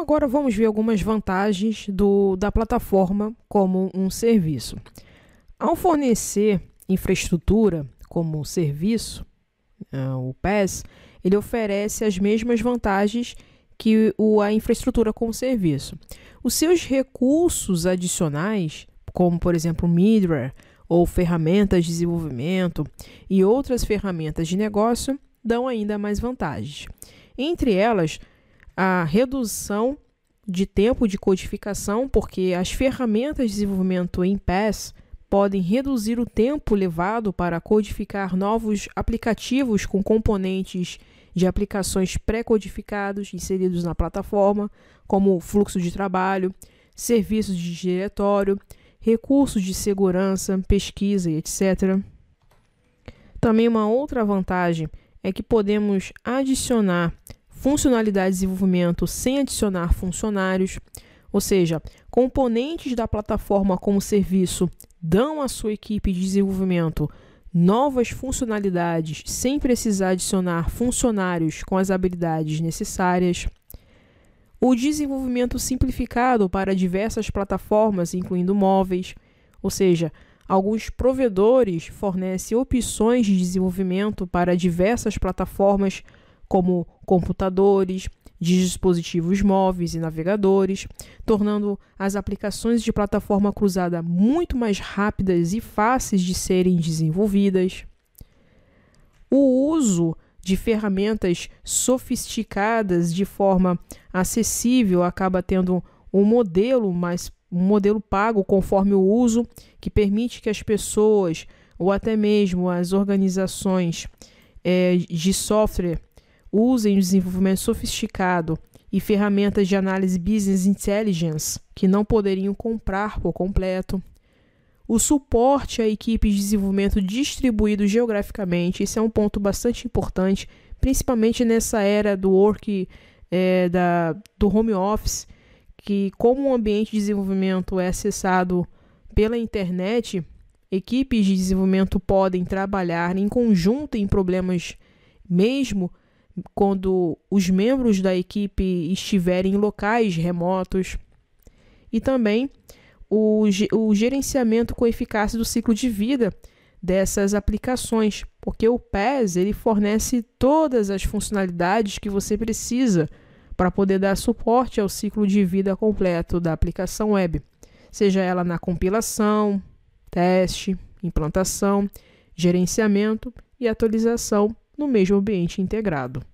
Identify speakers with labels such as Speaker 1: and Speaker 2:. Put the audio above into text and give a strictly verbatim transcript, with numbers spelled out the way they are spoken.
Speaker 1: agora vamos ver algumas vantagens do, da plataforma como um serviço. Ao fornecer infraestrutura como serviço, uh, o PaaS, ele oferece as mesmas vantagens que o, a infraestrutura como serviço. Os seus recursos adicionais, como por exemplo middleware ou ferramentas de desenvolvimento e outras ferramentas de negócio, dão ainda mais vantagens. Entre elas, a redução de tempo de codificação, porque as ferramentas de desenvolvimento em PaaS podem reduzir o tempo levado para codificar novos aplicativos com componentes de aplicações pré-codificados inseridos na plataforma, como fluxo de trabalho, serviços de diretório, recursos de segurança, pesquisa e etcétera. Também uma outra vantagem é que podemos adicionar funcionalidades de desenvolvimento sem adicionar funcionários, ou seja, componentes da plataforma como serviço dão à sua equipe de desenvolvimento novas funcionalidades sem precisar adicionar funcionários com as habilidades necessárias. O desenvolvimento simplificado para diversas plataformas, incluindo móveis, ou seja, alguns provedores fornecem opções de desenvolvimento para diversas plataformas, como computadores, dispositivos móveis e navegadores, tornando as aplicações de plataforma cruzada muito mais rápidas e fáceis de serem desenvolvidas. O uso de ferramentas sofisticadas de forma acessível acaba tendo um modelo mais um modelo pago conforme o uso, que permite que as pessoas ou até mesmo as organizações é, de software usem o desenvolvimento sofisticado e ferramentas de análise business intelligence que não poderiam comprar por completo. O suporte a equipes de desenvolvimento distribuído geograficamente, esse é um ponto bastante importante, principalmente nessa era do work, é, da, do home office, que como o ambiente de desenvolvimento é acessado pela internet, equipes de desenvolvimento podem trabalhar em conjunto em problemas mesmo quando os membros da equipe estiverem em locais remotos. E também o, o gerenciamento com eficácia do ciclo de vida dessas aplicações, porque o PaaS ele fornece todas as funcionalidades que você precisa para poder dar suporte ao ciclo de vida completo da aplicação web, seja ela na compilação, teste, implantação, gerenciamento e atualização no mesmo ambiente integrado.